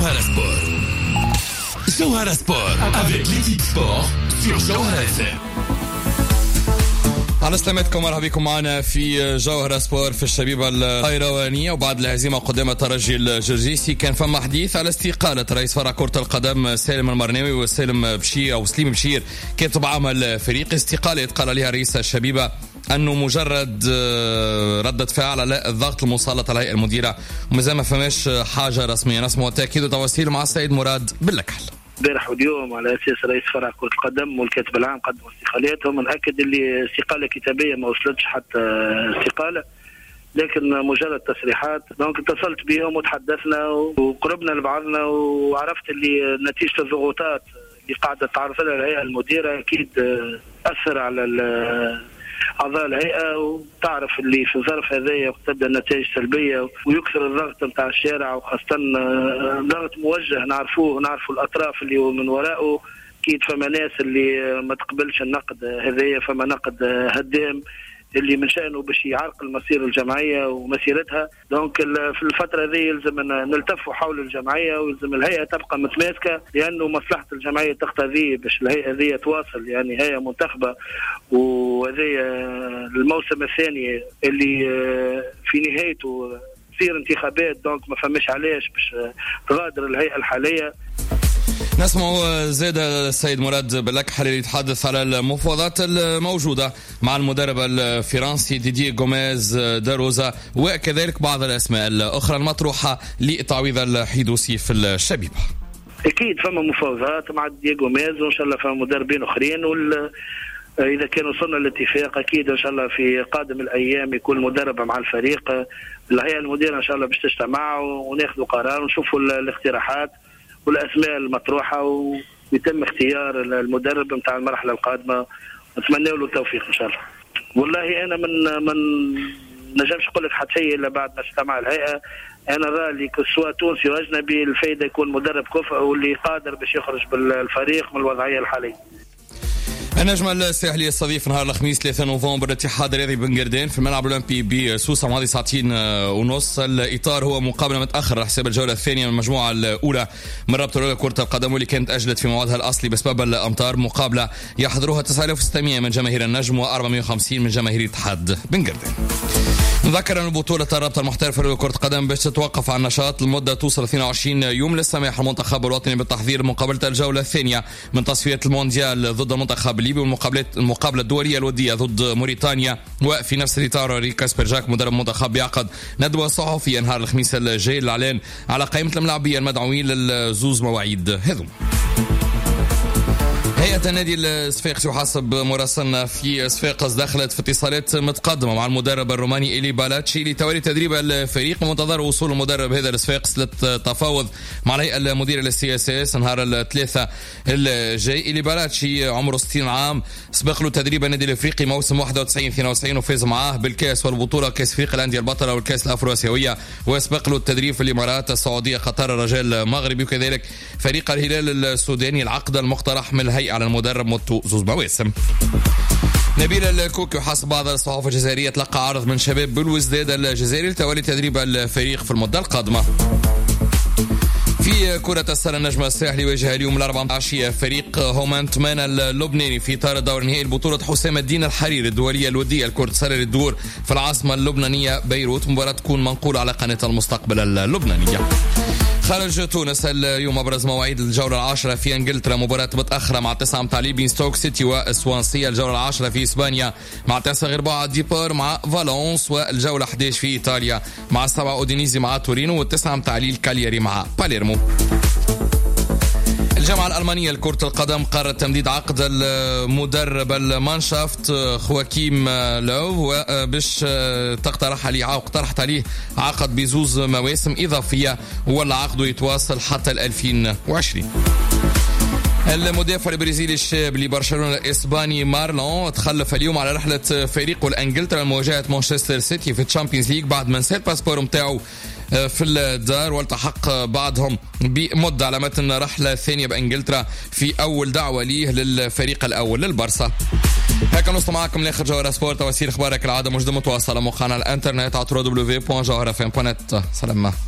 Jawhara Sport. Jawhara Sport avec l'équipe sport sur Jawhara FM. على سلامتكم، مرحبا بكم معنا في جوهرة سبور في الشبيبة القيروانية. وبعد الهزيمة قدام الترجي الجرجيسي كان فما حديث على استقالة رئيس فرع كرة القدم سالم المرناوي وسالم بشير أو سليم بشير كاتب عام الفريق. استقالة قال عليها رئيس الشبيبة أنه مجرد ردة فعل على الضغط المسلط على الهيئة المديرة ومازال ما فماش حاجة رسمية. نسمع تأكيد وتواصيل مع السيد مراد باللكحل. امبارح واليوم على اساس رئيس فرع كرة القدم والكاتب العام قدموا استقالاتهم. نأكد اللي استقالة كتابية ما وصلتش حتى استقالة، لكن مجرد تصريحات. دونك اتصلت بهم وتحدثنا وقربنا لبعضنا، وعرفت اللي نتيجة الضغوطات اللي قاعدة تعرض لها الهيئة المديرة أكيد أثر على أعضاء الهيئة، وتعرف اللي في الظرف هذايا تبدأ النتائج سلبية ويكثر الضغط نتاع الشارع، وخاصة ضغط موجه نعرفوه ونعرفوا الأطراف اللي من وراءه. أكيد فما ناس اللي ما تقبلش النقد هذايا، فما نقد هدام اللي من شأنه باش يعرقل مصير الجمعية ومسيرتها. دونك في الفترة هذه يلزم نلتفوا حول الجمعية، ويلزم الهيئة تبقى متماسكة، لأنه مصلحة الجمعية تقتضي باش الهيئة هذه تواصل. يعني هيئة منتخبة، وهذه الموسم الثاني اللي في نهايته تصير انتخابات، دونك ما فماش علاش باش تغادر الهيئة الحالية. نسمع زاد السيد مراد باللكحل اللي يتحدث على المفاوضات الموجودة مع المدرب الفرنسي ديدي غوميز داروزا، وكذلك بعض الأسماء الأخرى المطروحة لتعويض الحيدوسي في الشبيبة. أكيد فما مفاوضات مع ديدي غوميز، وإن شاء الله فما مدربين آخرين، إذا كان وصلنا لاتفاق أكيد إن شاء الله في قادم الأيام يكون مدرب مع الفريق. الهيئة المديرة إن شاء الله باش تجتمع وناخذوا قرار ونشوفوا الاقتراحات والأسماء المطروحة، ويتم اختيار المدرب متاع المرحلة القادمة. نتمنى له التوفيق إن شاء الله. والله أنا من نجمش نقول لك حتى شيء إلا بعد ما اجتمع الهيئة. أنا رأيي سواء تونسي وأجنبي الفايدة يكون مدرب كفء واللي قادر باش يخرج بالفريق من الوضعية الحالية. النجم الساحلي يستضيف نهار الخميس 3 نوفمبر الاتحاد الرياضي بن قردين في الملعب الأولمبي بسوسة ماضي ساعتين ونص. الإطار هو مقابلة متأخر على حساب الجولة الثانية من المجموعة الأولى من رابطة الأولى كرة القدم، واللي كانت أجلت في موعدها الأصلي بسبب الأمطار. مقابلة يحضروها 9600 من جماهير النجم و450 من جماهير اتحاد بن قردين. نذكر أن بطولة الرابطة المحترفة لكرة القدم باش تتوقف عن النشاط لمدة توصل 22 يوم للسماح المنتخب الوطني بالتحضير لمقابلة الجولة الثانية من تصفيات المونديال ضد المنتخب الليبي، والمقابلة الدولية الودية ضد موريتانيا. وفي نفس الإطار ريكاس بيرجاك مدرب المنتخب يعقد ندوة صحفية نهار الخميس الجاي للإعلان على قائمة الملاعبية المدعوين للزوز مواعيد هذوم. هيئة النادي الصفاقسي وحسب مراسلنا في صفاقس دخلت في اتصالات متقدمة مع المدرب الروماني إيلي بالاتشي لتوالي تدريب الفريق، ومنتظر وصول المدرب هذا لصفاقس للتفاوض مع الهيئة المديرة للسي اس اس نهار الثلاثاء الجاي. إيلي بالاتشي عمره 60 عام، سبق له تدريب النادي الافريقي موسم 91-92 وفاز معاه بالكاس والبطولة كاس افريقيا الأندية البطلة والكاس الأفرو-آسيوية، وسبق له التدريب في الإمارات السعودية قطر الرجال المغربي، وكذلك فريق الهلال السوداني. العقد المقترح من الهيئة على المدرب مدته زوز مواسم. نبيل الكوكي وحسب بعض الصحافة الجزائرية تلقى عرض من شباب بلوزداد الجزائري لتولي تدريب الفريق في المدة القادمة. في كرة السلة النجم الساحلي يواجه اليوم الأربعاء عشية فريق هومانتمان اللبناني في إطار دور نهائي البطولة حسام الدين الحريري الدولية الودية لكرة السلة للدور في العاصمة اللبنانية بيروت. مباراة تكون منقولة على قناة المستقبل اللبنانية. خارج تونس اليوم أبرز مواعيد الجولة 10 في إنجلترا، مباراة متأخرة مع 9 متاع بين ستوك سيتي وسوانسي. الجولة 10 في إسبانيا مع 9 4 ديبور مع فالونس، والجولة 11 في إيطاليا مع 7 أودينيزي مع تورينو، و9 متاع كالياري مع باليرمو. الجامعة الألمانية لكرة القدم قررت تمديد عقد المدرب المانشافت خواكيم لو باش تقترح عليه أو اقترحت عليه عقد بزوز مواسم إضافية، ولا عقده يتواصل حتى 2020. المدافع البرازيلي الشاب لبرشلونة الإسباني مارلون تخلف اليوم على رحلة فريقه لإنجلترا لمواجهة مانشستر سيتي في الشامبيونز ليج بعد ما نسى الباسبور متاعه في الدار، والتحق بعضهم بمدة على متن رحلة ثانية بإنجلترا في أول دعوة ليه للفريق الأول للبرصة. هكا نوصل معكم لاخر جوهرة سبورت. تواسير اخبارك العادة موجودة متواصلة موقعنا الانترنت على www.jawharafm.net. سلام.